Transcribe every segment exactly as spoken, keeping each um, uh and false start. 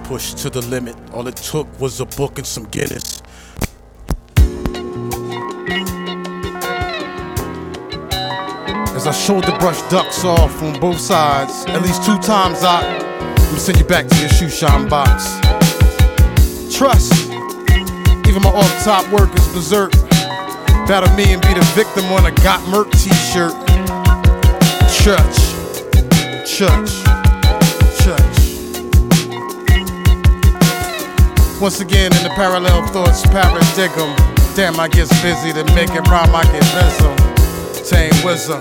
Pushed to the limit, all it took was a book and some Guinness. As I shoulder brush ducks off on both sides, at least two times I I'm send you back to your shoe shine box. Trust, even my off-top work is berserk. Battle me and be the victim on a Got Merc t-shirt. Church, church, church. Once again in the parallel thoughts paradigm. Damn, I get busy to make it rhyme, I get busy. Tame Wizard.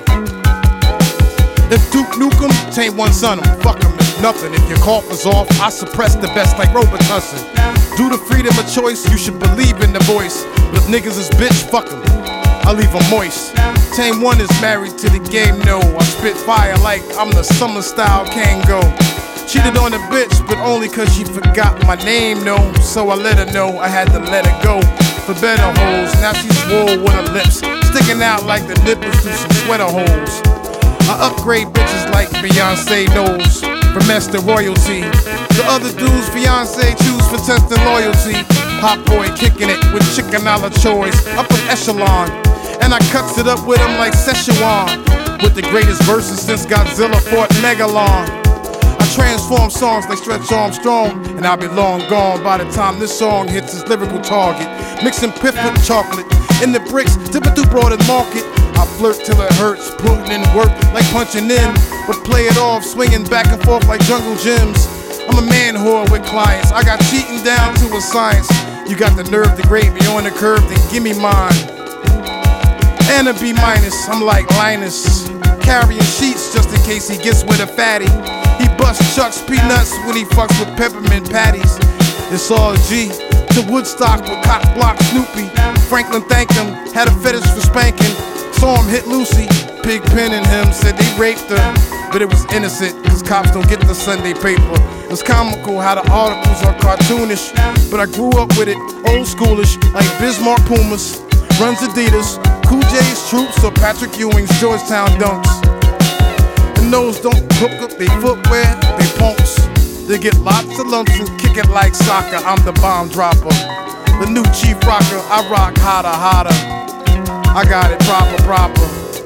If Duke Nukem, tain't one son him, fuck him, it's nothing. If your cough is off, I suppress the best like Robitussin. Due to freedom of choice, you should believe in the voice. But if niggas is bitch, fuck him, I leave him moist. Tame one is married to the game, no. I spit fire like I'm the summer style Kango. Cheated on a bitch, but only cause she forgot my name, no. So I let her know I had to let her go. For better hoes, now she swole with her lips sticking out like the nipples through some sweater holes. I upgrade bitches like Beyonce knows from master royalty. The other dudes Beyonce choose for testing loyalty. Hot boy kicking it with chicken a la choice, upper echelon. And I cuts it up with him like Szechuan, with the greatest verses since Godzilla fought Megalon. I transform songs like Stretch Armstrong, and I'll be long gone by the time this song hits its lyrical target. Mixing piff with chocolate in the bricks, tipping through Broad Market. I flirt till it hurts, putting in work like punching in, but play it off, swinging back and forth like jungle gyms. I'm a man whore with clients, I got cheating down to a science. You got the nerve to grade me on the curve, then give me mine. And a B minus, I'm like Linus, carrying sheets just in case he gets with a fatty. He busts Chuck's peanuts when he fucks with peppermint patties. It's all G to Woodstock with cock block Snoopy. Franklin thanked him, had a fetish for spanking. Saw him hit Lucy, Pig Pen and him said they raped her, but it was innocent, cause cops don't get the Sunday paper. It's comical how the articles are cartoonish, but I grew up with it, old schoolish, like Bismarck Pumas, runs Adidas, Cool J's Troops, or Patrick Ewing's Georgetown Dunks. And those don't hook up they footwear, they pumps. They get lots of lumps and kick it like soccer, I'm the bomb dropper. The new chief rocker, I rock hotter, hotter. I got it proper, proper.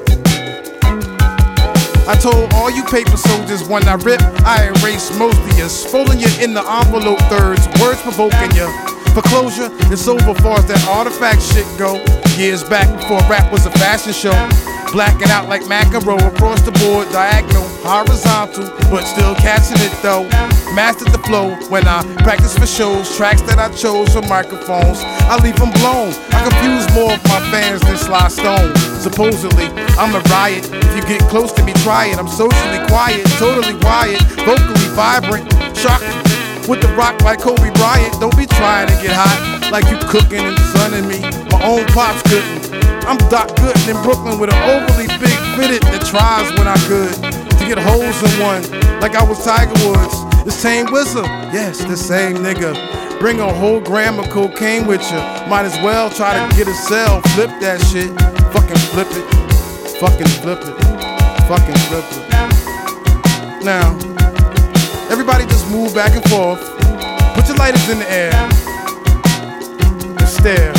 I told all you paper soldiers when I rip, I erase most of you. Folding you in the envelope thirds, words provoking you. For closure, it's over far as that artifact shit go. Years back before rap was a fashion show. Blacking out like McEnroe across the board, diagonal, horizontal, but still catching it though. Mastered the flow when I practice for shows, tracks that I chose for microphones. I leave them blown. I confuse more of my fans than Sly Stone. Supposedly, I'm a riot. If you get close to me, try it. I'm socially quiet, totally wired, vocally vibrant, shocking. With the rock like Kobe Bryant. Don't be trying to get hot like you cooking and sunning me. My own pops couldn't. I'm Doc Gooden in Brooklyn with an overly big fitted that tries when I could to get holes in one, like I was Tiger Woods. The same Wizard, yes, the same nigga. Bring a whole gram of cocaine with you. Might as well try to get a cell. Flip that shit, fucking flip it, fucking flip it, fucking flip it. Now, everybody just move back and forth. Put your lighters in the air and stare.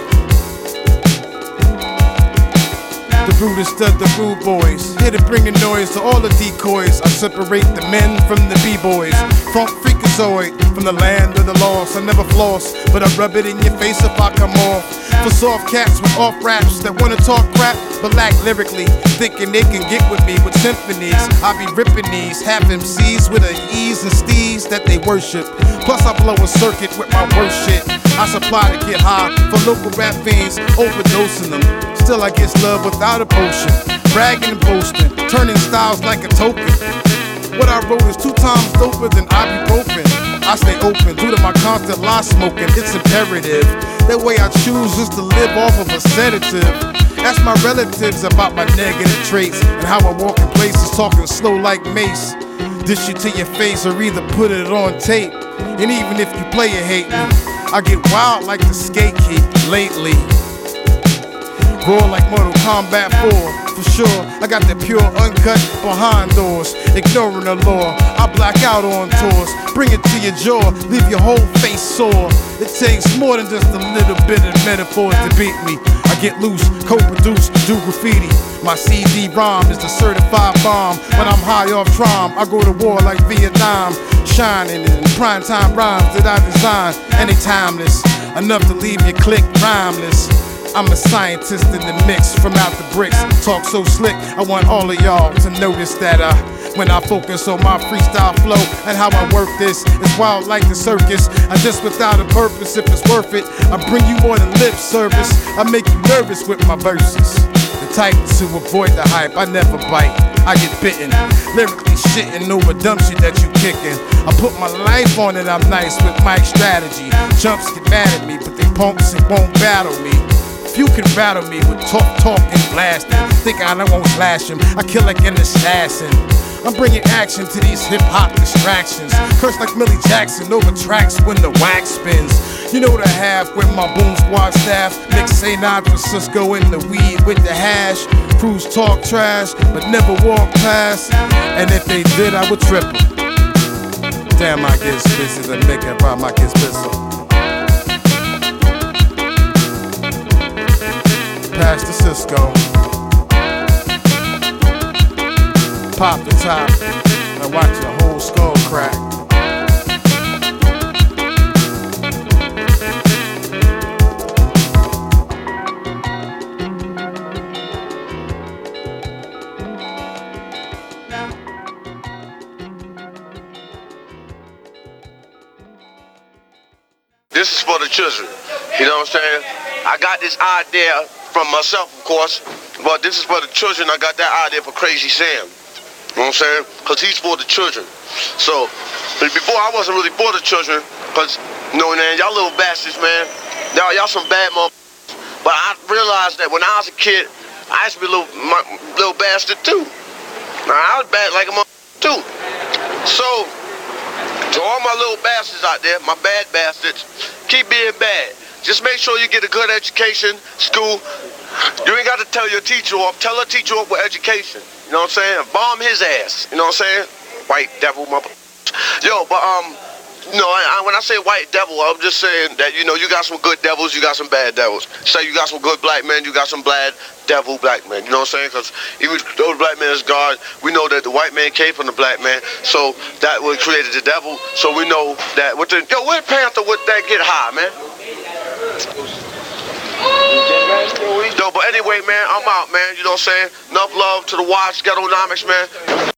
The rude stud, the rude boys, here to bring a noise to all the decoys. I separate the men from the b-boys. Front freakazoid from the land of the lost. I never floss, but I rub it in your face if I come off. For soft cats with off raps that wanna talk crap, but lack lyrically, thinking they can get with me with symphonies. I be ripping these half M Cs with a ease and steez that they worship. Plus I blow a circuit with my worst shit. I supply to get high for local rap fiends, overdosing them. Still I get love without a potion, bragging and boasting, turning styles like a token. What I wrote is two times doper than ibuprofen. I stay open due to my constant lie smoking, it's imperative. That way I choose just to live off of a sedative. Ask my relatives about my negative traits and how I walk in places talking slow like Mace. Dish you to your face or either put it on tape. And even if you play it hate me, I get wild like the skate key lately. Roar like Mortal Kombat four. for sure. I got the pure uncut behind doors, ignoring the law. I black out on tours, bring it to your jaw, leave your whole face sore. It takes more than just a little bit of metaphors to beat me. I get loose, co-produce, do graffiti. My C D rhyme is the certified bomb. When I'm high off trom, I go to war like Vietnam. Shining in prime time rhymes that I design, and they timeless, enough to leave your click rhymeless. I'm a scientist in the mix, from out the bricks. Talk so slick, I want all of y'all to notice that uh, when I focus on my freestyle flow and how I work this, it's wild like the circus. I just without a purpose, if it's worth it, I bring you more than lip service. I make you nervous with my verses. The type to avoid the hype, I never bite, I get bitten. Lyrically shitting over dumb shit that you kicking. I put my life on it, I'm nice with my strategy. Chumps get mad at me, but they punks and won't battle me. If you can battle me with talk, talk, and blasting, think I won't slash him, I kill like an assassin. I'm bringing action to these hip-hop distractions. Curse like Millie Jackson over tracks when the wax spins. You know the half with my boom squad staff. Mix Saint with Cisco in the weed with the hash. Crews talk trash, but never walk past. And if they did, I would trip them. Damn, I get busy to make it rhyme, I get busy. Pass the Cisco. Pop the top and watch your whole skull crack. This is for the children, you know what I'm saying? I got this idea from myself, of course, but this is for the children. I got that idea for Crazy Sam. You know what I'm saying? Because he's for the children. So, before I wasn't really for the children, because, you know, man, y'all little bastards, man. Y'all, y'all some bad motherfuckers. But I realized that when I was a kid, I used to be a little, my, little bastard, too. Now, I was bad like a motherfucker, too. So, to all my little bastards out there, my bad bastards, keep being bad. Just make sure you get a good education, school. You ain't got to tell your teacher off. Tell her teacher off with education. You know what I'm saying? Bomb his ass. You know what I'm saying? White devil, mother. Yo, but um, you know, I, I, when I say white devil, I'm just saying that, you know, you got some good devils, you got some bad devils. Say you got some good black men, you got some bad devil black men. You know what I'm saying? Because even though the black man is God, we know that the white man came from the black man, so that what created the devil. So we know that. With the yo, where Panther would that get high, man? Yo, but anyway, man, I'm out, man. You know what I'm saying? Enough love to the Watch Ghettonomics, man.